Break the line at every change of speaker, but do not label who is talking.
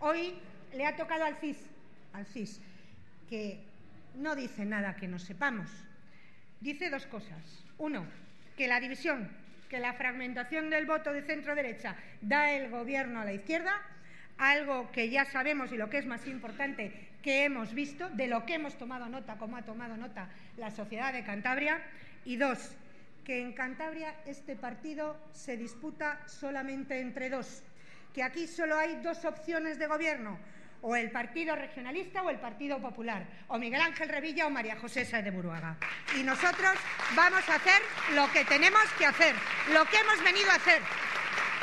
hoy le ha tocado al CIS, que no dice nada que no sepamos. Dice dos cosas. Uno, que la división, que la fragmentación del voto de centro-derecha da el gobierno a la izquierda, algo que ya sabemos y lo que es más importante, que hemos visto, de lo que hemos tomado nota, como ha tomado nota la sociedad de Cantabria. Y dos, que en Cantabria este partido se disputa solamente entre dos, que aquí solo hay dos opciones de gobierno, o el Partido Regionalista o el Partido Popular, o Miguel Ángel Revilla o María José Sáez de Buruaga. Y nosotros vamos a hacer lo que tenemos que hacer, lo que hemos venido a hacer,